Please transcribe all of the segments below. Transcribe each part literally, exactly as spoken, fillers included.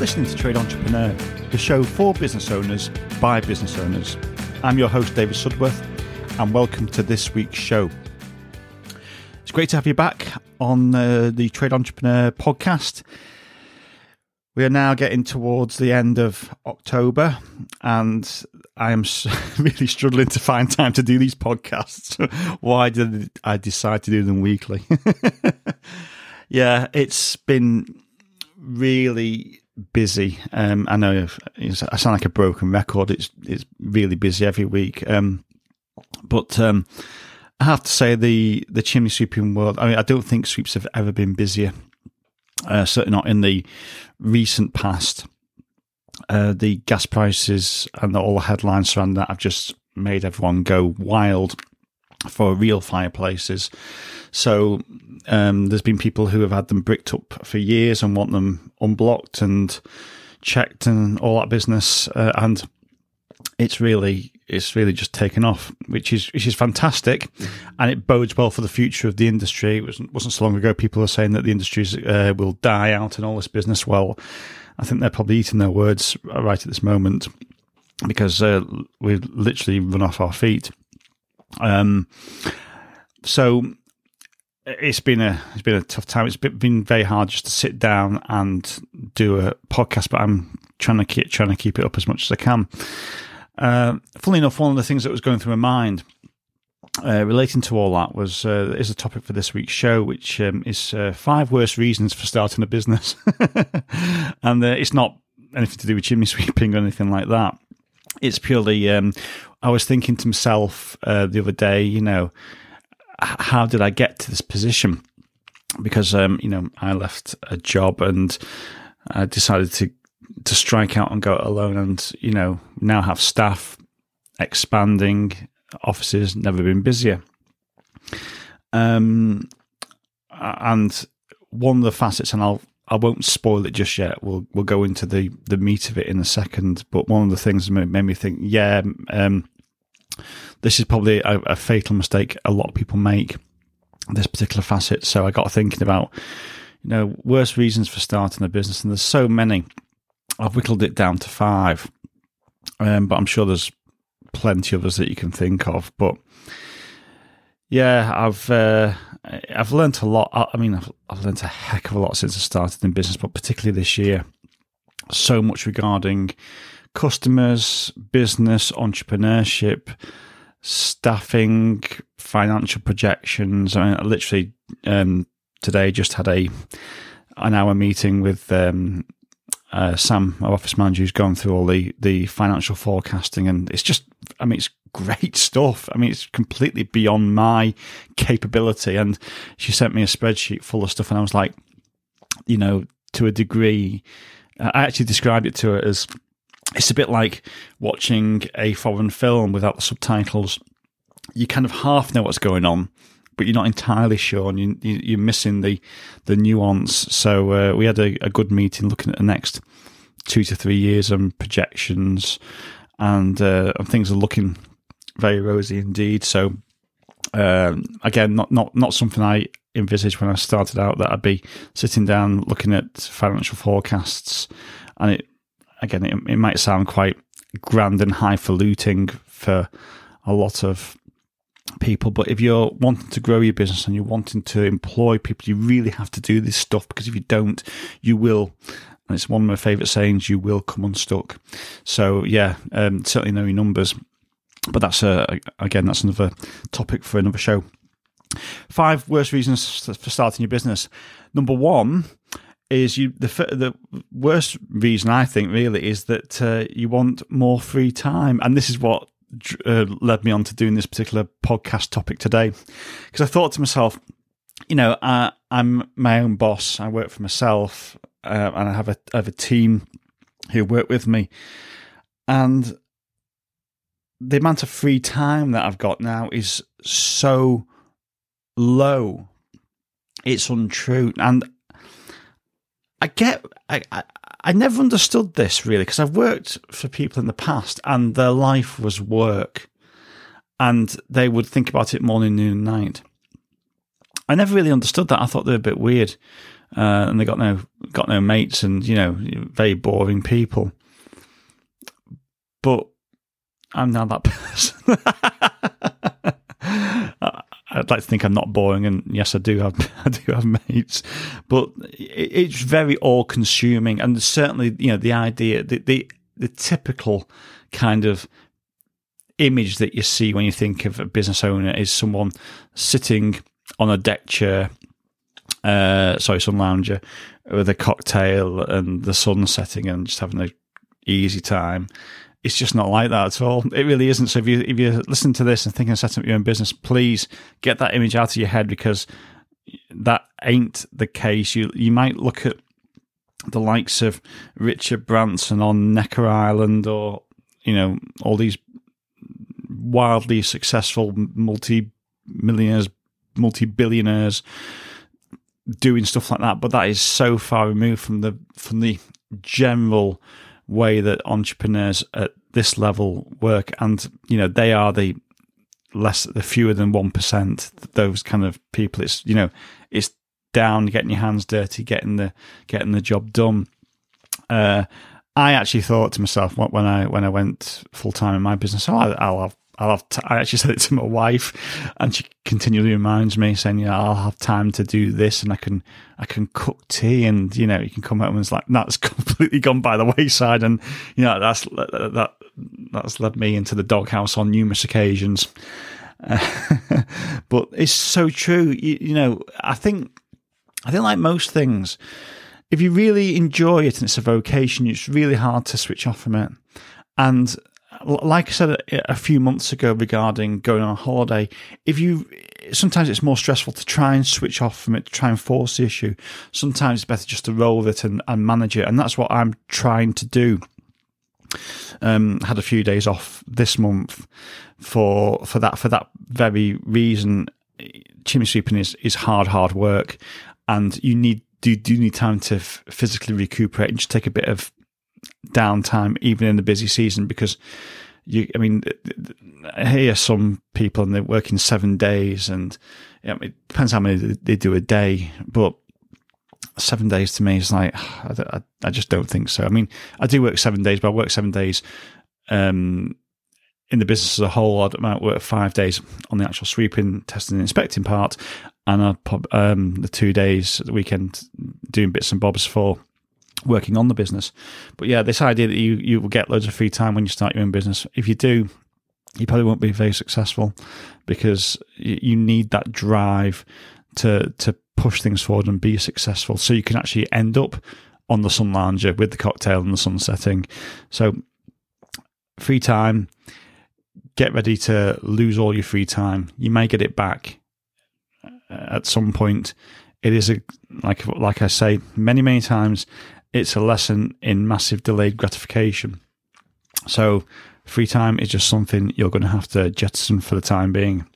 listening to Trade Entrepreneur, the show for business owners by business owners. I'm your host, David Sudworth, and welcome to this week's show. It's great to have you back on uh, the Trade Entrepreneur podcast. We are now getting towards the end of October, and I am really struggling to find time to do these podcasts. Why did I decide to do them weekly? Yeah, it's been really busy. Um, I know I sound like a broken record. It's it's really busy every week. Um, but um, I have to say the the chimney sweeping world. I mean, I don't think sweeps have ever been busier. Uh, certainly not in the recent past. Uh, the gas prices and the, all the headlines surrounding that have just made everyone go wild for real fireplaces. So um, there's been people who have had them bricked up for years and want them unblocked and checked and all that business. Uh, and it's really it's really just taken off, which is which is fantastic, and it bodes well for the future of the industry. It wasn't, wasn't so long ago people were saying that the industries uh, will die out and all this business. Well, I think they're probably eating their words right at this moment, because uh, we've literally run off our feet. Um, so it's been a it's been a tough time. It's been very hard just to sit down and do a podcast, but I'm trying to keep trying to keep it up as much as I can. Uh, funnily enough, one of the things that was going through my mind uh, relating to all that was uh, is a topic for this week's show, which um, is uh, five worst reasons for starting a business. And uh, it's not anything to do with chimney sweeping or anything like that. It's purely, um, I was thinking to myself uh, the other day, you know, how did I get to this position? Because, um, you know, I left a job and I decided to to strike out and go it alone, and, you know, now have staff, expanding, offices, never been busier. Um, and one of the facets, and I'll, I won't spoil it just yet, we'll we'll go into the, the meat of it in a second, but one of the things that made me think, yeah, um, this is probably a, a fatal mistake a lot of people make, this particular facet. So I got thinking about, you know, worst reasons for starting a business, and there's so many. I've whittled it down to five, um, but I'm sure there's plenty others that you can think of. But yeah, I've uh, I've learned a lot. I mean, I've, I've learned a heck of a lot since I started in business, but particularly this year, so much regarding customers, business, entrepreneurship, staffing, financial projections. I mean, I literally um, today just had a an hour meeting with um, uh, Sam, our office manager, who's gone through all the, the financial forecasting, and it's just, I mean, it's great stuff. I mean, it's completely beyond my capability. And she sent me a spreadsheet full of stuff, and I was like, you know, to a degree, I actually described it to her as, it's a bit like watching a foreign film without the subtitles. You kind of half know what's going on, but you're not entirely sure, and you, you, you're missing the the nuance. So uh, we had a, a good meeting looking at the next two to three years and projections, and, uh, and things are looking very rosy indeed. So um, again, not, not not something I envisaged when I started out, that I'd be sitting down looking at financial forecasts, and it again it, it might sound quite grand and highfalutin for a lot of people, but if you're wanting to grow your business and you're wanting to employ people, you really have to do this stuff, because if you don't, you will, and it's one of my favourite sayings, you will come unstuck. So yeah, um, certainly know your numbers, but that's a, again, that's another topic for another show. Five worst reasons for starting your business. Number one is you the the worst reason, I think, really, is that uh, you want more free time, and this is what Uh, led me on to doing this particular podcast topic today, because I thought to myself, you know, I, I'm my own boss. I work for myself, uh, and I have a I have a team who work with me, and the amount of free time that I've got now is so low. It's untrue, and I get I. I I never understood this, really, because I've worked for people in the past and their life was work, and they would think about it morning, noon, and night. I never really understood that. I thought they were a bit weird. uh, and they got no got no mates, and you know, very boring people. But I'm now that person. I'd like to think I'm not boring, and yes, I do have I do have mates, but it's very all-consuming, and certainly, you know, the idea, the the, the typical kind of image that you see when you think of a business owner is someone sitting on a deck chair, uh, sorry, sun lounger, with a cocktail and the sun setting and just having an easy time. It's just not like that at all. It really isn't. So if you if you listen to this and thinking of setting up your own business, please get that image out of your head, because that ain't the case. You you might look at the likes of Richard Branson on Necker Island, or you know, all these wildly successful multi-millionaires, multi-billionaires doing stuff like that. But that is so far removed from the from the general way that entrepreneurs at this level work, and you know, they are the less the fewer than one percent, those kind of people. It's, you know, it's down, getting your hands dirty, getting the getting the job done. uh I actually thought to myself when I when I went full time in my business, oh, I'll have I'll have t-. I actually said it to my wife, and she continually reminds me, saying, you know, I'll have time to do this, and I can I can cook tea, and you know, you can come home, and it's like, that's completely gone by the wayside, and you know, that's that that's led me into the doghouse on numerous occasions. Uh, but it's so true. You, you know, I think I think like most things, if you really enjoy it and it's a vocation, it's really hard to switch off from it. And like I said a few months ago regarding going on holiday, if you sometimes it's more stressful to try and switch off from it, to try and force the issue. Sometimes it's better just to roll with it and, and manage it, and that's what I'm trying to do. Um, had a few days off this month for for that for that very reason. Chimney sweeping is is hard hard work, and you need do do need time to f- physically recuperate and just take a bit of downtime, even in the busy season, because you, I mean, I hear some people and they're working seven days, and you know, it depends how many they do a day, but seven days to me is like, I, I, I just don't think so. I mean, I do work seven days, but I work seven days um, in the business as a whole. I might work five days on the actual sweeping, testing, and inspecting part, and I'd pop um, the two days at the weekend doing bits and bobs for working on the business. But yeah, this idea that you, you will get loads of free time when you start your own business, if you do, you probably won't be very successful, because you need that drive to to push things forward and be successful, so you can actually end up on the sun lounger with the cocktail and the sun setting. So free time, get ready to lose all your free time. You may get it back at some point. It is a like like I say many many times, it's a lesson in massive delayed gratification. So free time is just something you're going to have to jettison for the time being.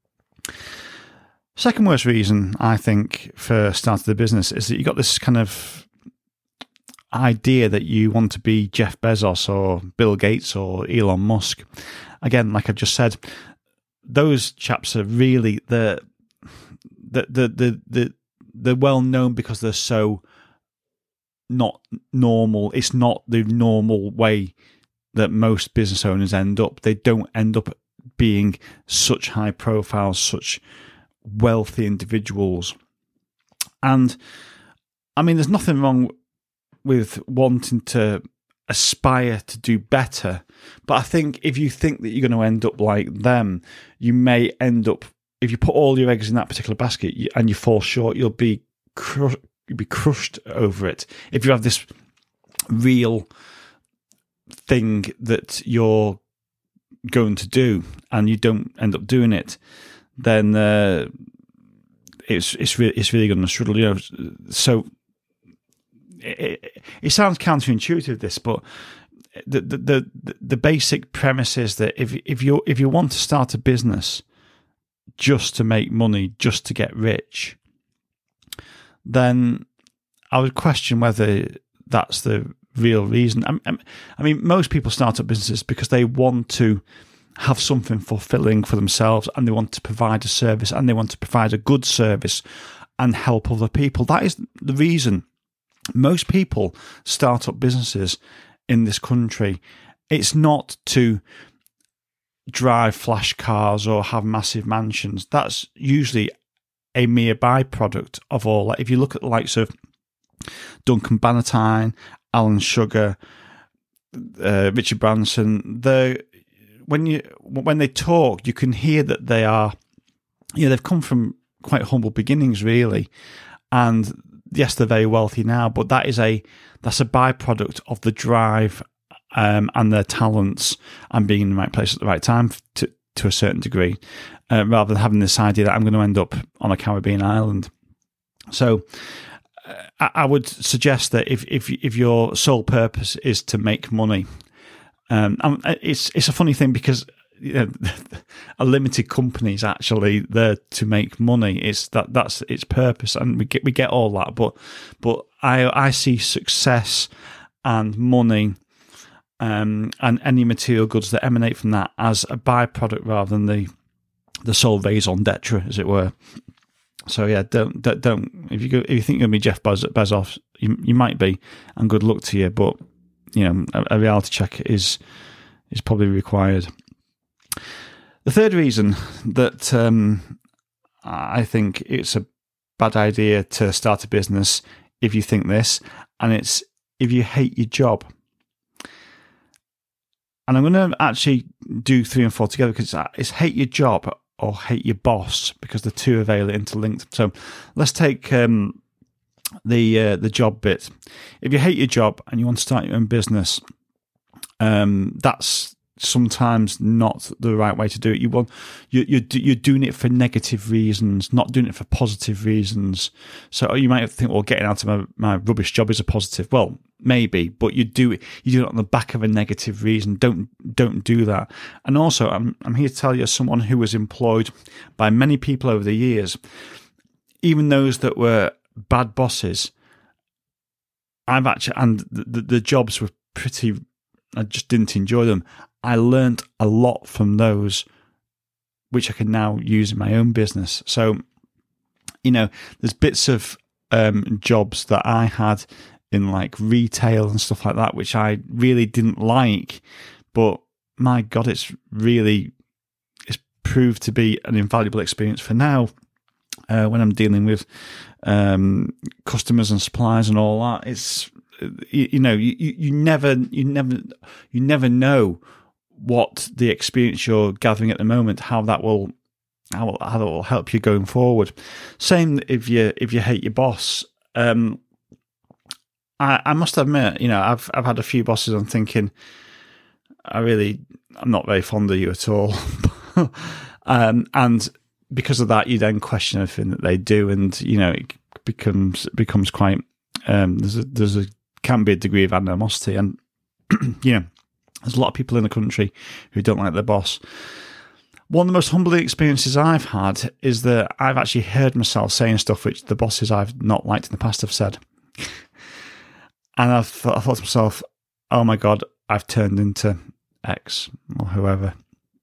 Second worst reason, I think, for starting the business is that you got this kind of idea that you want to be Jeff Bezos or Bill Gates or Elon Musk. Again, like I just said, those chaps are really the the the the, the they're well known because they're so not normal. It's not the normal way that most business owners end up. They don't end up being such high profile, such wealthy individuals. And I mean, there's nothing wrong with wanting to aspire to do better, but I think if you think that you're going to end up like them, you may end up, if you put all your eggs in that particular basket and you fall short, you'll be cru- you'll be crushed over it. If you have this real thing that you're going to do and you don't end up doing it, then uh, it's it's really it's really going to struggle. You know, so it, it sounds counterintuitive, this, but the, the the the basic premise is that if if you if you want to start a business just to make money, just to get rich, then I would question whether that's the real reason. I, I mean, most people start up businesses because they want to have something fulfilling for themselves, and they want to provide a service, and they want to provide a good service, and help other people. That is the reason most people start up businesses in this country. It's not to drive flash cars or have massive mansions. That's usually a mere byproduct of all that. If you look at the likes of Duncan Bannatyne, Alan Sugar, uh, Richard Branson, they when you when they talk, you can hear that they are, you know, they've come from quite humble beginnings, really, and yes, they're very wealthy now, but that is a that's a byproduct of the drive um, and their talents and being in the right place at the right time to to a certain degree, uh, rather than having this idea that I'm going to end up on a Caribbean island. So uh, I would suggest that if if if your sole purpose is to make money, um, and it's it's a funny thing because, you know, a limited company is actually there to make money. It's that that's its purpose, and we get we get all that. But but I I see success and money, um, and any material goods that emanate from that as a byproduct rather than the the sole raison d'etre, as it were. So yeah, don't don't, don't if you go, if you think you're going to be Jeff Bez- Bezos, you you might be, and good luck to you. But you know, a, a reality check is is probably required. The third reason that um, I think it's a bad idea to start a business, if you think this, and it's if you hate your job. And I'm going to actually do three and four together because it's, it's hate your job or hate your boss, because the two are very interlinked. So let's take um, the uh, the job bit. If you hate your job and you want to start your own business, um, that's sometimes not the right way to do it. You want you you you're doing it for negative reasons, not doing it for positive reasons. So you might think, well, getting out of my, my rubbish job is a positive. Well, maybe, but you do it you do it on the back of a negative reason. Don't don't do that. And also, I'm I'm here to tell you, as someone who was employed by many people over the years, even those that were bad bosses, I've actually and the the, the jobs were pretty. I just didn't enjoy them. I learned a lot from those, which I can now use in my own business. So, you know, there's bits of um, jobs that I had in like retail and stuff like that, which I really didn't like. But my God, it's really, it's proved to be an invaluable experience for now uh, when I'm dealing with um, customers and suppliers and all that. It's, you, you know, you, you never, you never, you never know what the experience you're gathering at the moment, how that will, how, how that will help you going forward. Same if you if you hate your boss. Um, I, I must admit, you know, I've I've had a few bosses. I'm thinking, I really, I'm not very fond of you at all, um, and because of that, you then question everything that they do, and you know, it becomes becomes quite. Um, there's a there's a can be a degree of animosity, and you know. There's a lot of people in the country who don't like their boss. One of the most humbling experiences I've had is that I've actually heard myself saying stuff which the bosses I've not liked in the past have said. And I've thought, I thought to myself, oh my God, I've turned into X or whoever.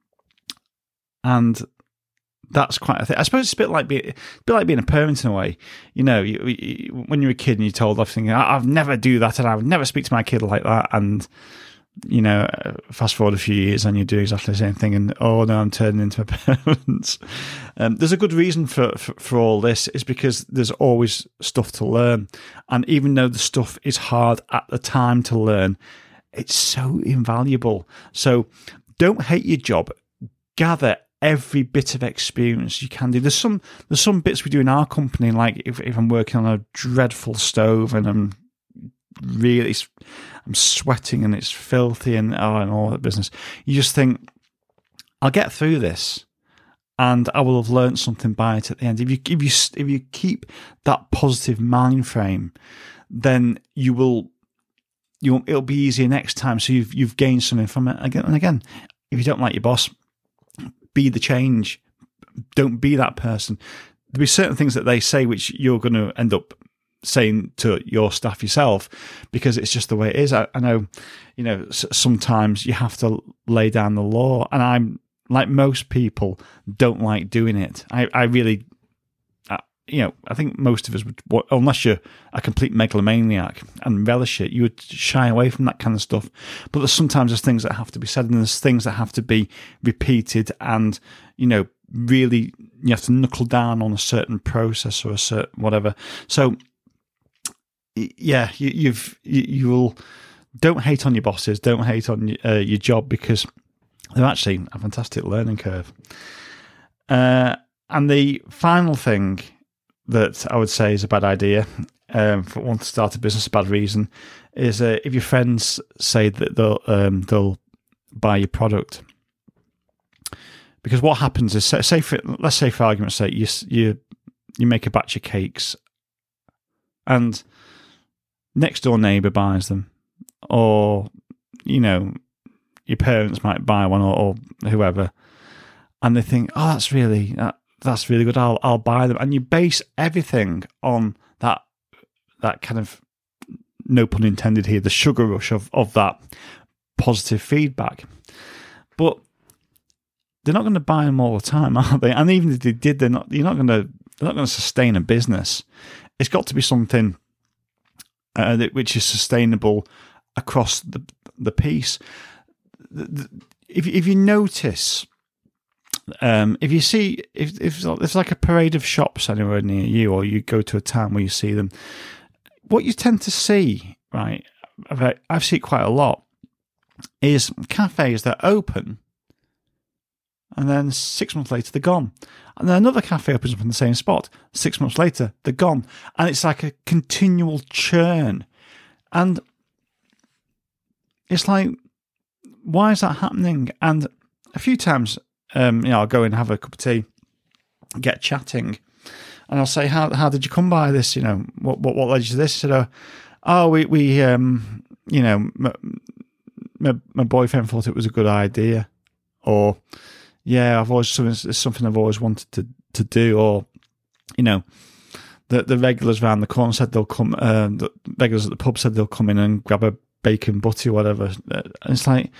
And that's quite a thing. I suppose it's a bit like being, a bit like being a parent in a way. You know, you, you, when you're a kid and you're told everything, I'll never do that and I would never speak to my kid like that. And you know, fast forward a few years and you do exactly the same thing, and oh no, I'm turning into a parent. Um, there's a good reason for, for for all this, is because there's always stuff to learn, and even though the stuff is hard at the time to learn, it's so invaluable. So don't hate your job. Gather every bit of experience you can do. There's some there's some bits we do in our company, like if if I'm working on a dreadful stove and I'm really I'm sweating and it's filthy and oh and all that business, you just think, I'll get through this and I will have learned something by it at the end. If you if you if you keep that positive mind frame, then you will you it'll be easier next time. So you've you've gained something from it again and again. If you don't like your boss, be the change. Don't be that person. There'll be certain things that they say which you're going to end up saying to your staff yourself, because it's just the way it is. I, I know, you know, s- sometimes you have to lay down the law, and I'm like most people, don't like doing it. I, I really, uh, you know, I think most of us would, unless you're a complete megalomaniac and relish it, you would shy away from that kind of stuff. But there's sometimes there's things that have to be said, and there's things that have to be repeated, and, you know, really you have to knuckle down on a certain process or a certain whatever. So, yeah, you, you've you, you will don't hate on your bosses, don't hate on uh, your job, because they're actually a fantastic learning curve. Uh, and the final thing that I would say is a bad idea, um, for one to start a business, a bad reason, is uh, if your friends say that they'll um, they'll buy your product. Because what happens is, say for, let's say for argument's sake, you you you make a batch of cakes, and next door neighbour buys them, or you know your parents might buy one, or, or whoever, and they think, oh, that's really that, that's really good. I'll I'll buy them, and you base everything on that that kind of, no pun intended here, the sugar rush of of that positive feedback, but they're not going to buy them all the time, are they? And even if they did, they're not. You're not going to. They're not going to sustain a business. It's got to be something uh, that, which is sustainable across the the piece. The, the, if if you notice, um, if you see, if if there's like a parade of shops anywhere near you, or you go to a town where you see them, what you tend to see, right? I've, I've seen it quite a lot, is cafes that open, and then six months later, they're gone. And then another cafe opens up in the same spot. Six months later, they're gone. And it's like a continual churn. And it's like, why is that happening? And a few times, um, you know, I'll go and have a cup of tea, get chatting, and I'll say, how how did you come by this? You know, what what, what led you to this? He said, oh, oh we, we um, you know, my, my, my boyfriend thought it was a good idea. Or, yeah, I've always something, it's something I've always wanted to, to do, or, you know, the the regulars round the corner said they'll come. Uh, the regulars at the pub said they'll come in and grab a bacon butty or whatever. And it's like,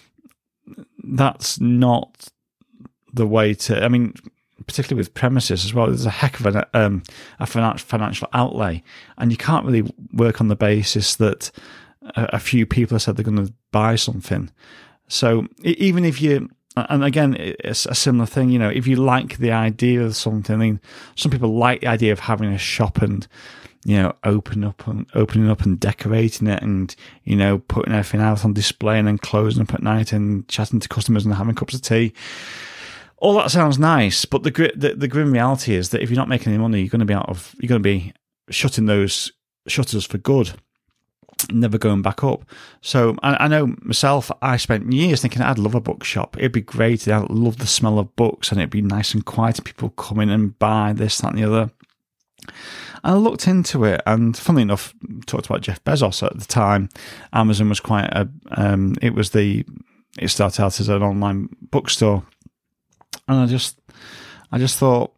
that's not the way to. I mean, particularly with premises as well, there's a heck of an, um, a financial outlay, and you can't really work on the basis that a, a few people have said they're going to buy something. So even if you. And again, it's a similar thing, you know, if you like the idea of something, I mean, some people like the idea of having a shop and, you know, open up and opening up and decorating it, and, you know, putting everything out on display and then closing up at night and chatting to customers and having cups of tea. All that sounds nice, but the the, the grim reality is that if you're not making any money, you're going to be out of, you're going to be shutting those shutters for good, never going back up. So I, I know myself, I spent years thinking I'd love a bookshop. It'd be great. I'd love the smell of books, and it'd be nice and quiet, and people come in and buy this, that, and the other. And I looked into it, and funnily enough, talked about Jeff Bezos at the time. Amazon was quite a, um, it was the, it started out as an online bookstore. And I just, I just thought,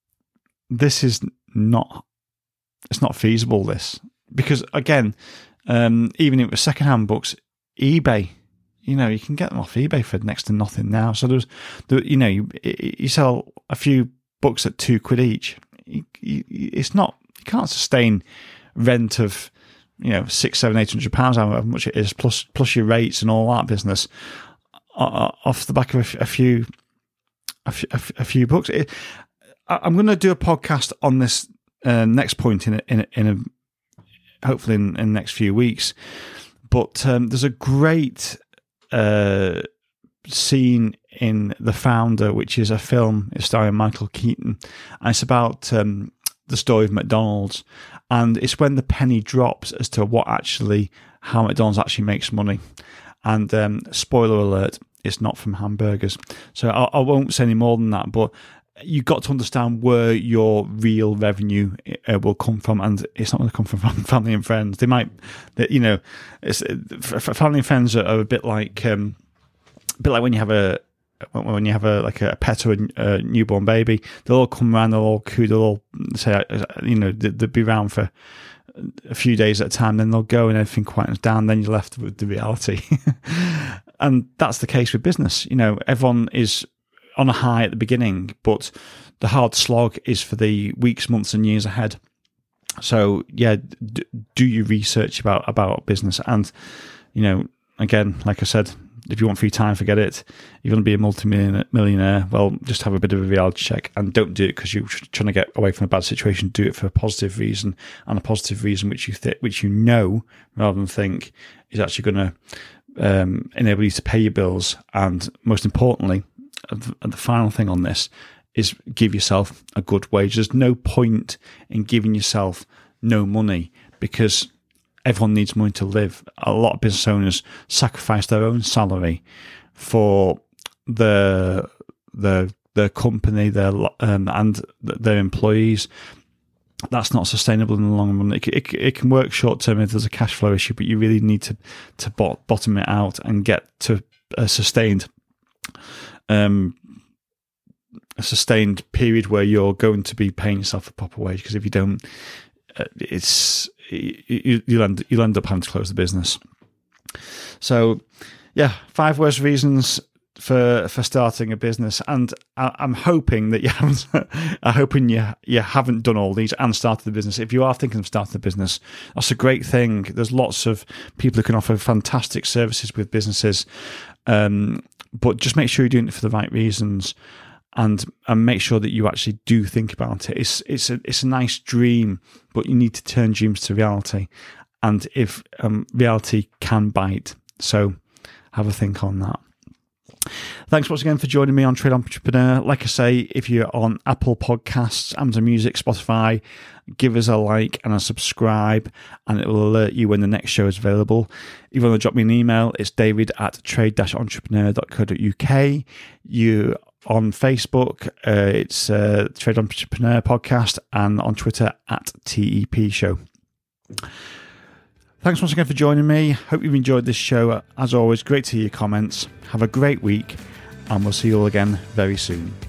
this is not, it's not feasible, this. Because again, Um, even if it was secondhand books, eBay, you know, you can get them off eBay for next to nothing now. So there's, there, you know, you, you sell a few books at two quid each. You, you, it's not, you can't sustain rent of, you know, six, seven, eight hundred pounds, however much it is, plus plus your rates and all that business, uh, off the back of a, a few, a, f- a few books. It, I, I'm going to do a podcast on this uh, next point in a, in a, in a hopefully in, in the next few weeks. But um, there's a great uh, scene in The Founder, which is a film, it's starring Michael Keaton, and it's about um, the story of McDonald's, and it's when the penny drops as to what actually, how McDonald's actually makes money. And um, spoiler alert, it's not from hamburgers. So I, I won't say any more than that, but you've got to understand where your real revenue uh, will come from, and it's not going to come from family and friends. They might, they, you know, it's, family and friends are, are a bit like, um, a bit like when you have a when you have a like a pet or a, a newborn baby. They'll all come around, they'll all coo, they'll all say, you know, they'll be around for a few days at a time, then they'll go and everything quietens down. Then you're left with the reality, and that's the case with business. You know, everyone is on a high at the beginning, but the hard slog is for the weeks, months, and years ahead. So yeah, d- do your research about about business, and you know, again, like I said, if you want free time, forget it. You want to be a multi-millionaire, well, just have a bit of a reality check, and don't do it because you're trying to get away from a bad situation. Do it for a positive reason, and a positive reason which you th- which you know rather than think is actually going to um, enable you to pay your bills. And most importantly, the final thing on this is give yourself a good wage. There's no point in giving yourself no money because everyone needs money to live. A lot of business owners sacrifice their own salary for the the their company, their um, and their employees. That's not sustainable in the long run. It, it, it can work short term if there's a cash flow issue, but you really need to to bottom it out and get to a sustained um a sustained period where you're going to be paying yourself a proper wage. Because if you don't, it's you, you'll end you'll end up having to close the business. So, yeah, five worst reasons for for starting a business, and I, I'm hoping that you haven't. I'm hoping you you haven't done all these and started the business. If you are thinking of starting a business, that's a great thing. There's lots of people who can offer fantastic services with businesses, um, but just make sure you're doing it for the right reasons. And and make sure that you actually do think about it. It's it's a it's a nice dream, but you need to turn dreams to reality. And if um, reality can bite, so have a think on that. Thanks once again for joining me on Trade Entrepreneur. Like I say, if you're on Apple Podcasts, Amazon Music, Spotify, give us a like and a subscribe, and it will alert you when the next show is available. If you want to drop me an email, it's david at trade entrepreneur dot co dot uk. You on Facebook, uh, it's uh, Trade Entrepreneur Podcast, and on Twitter at T E P Show. Thanks once again for joining me. Hope you've enjoyed this show. As always, great to hear your comments. Have a great week, and we'll see you all again very soon.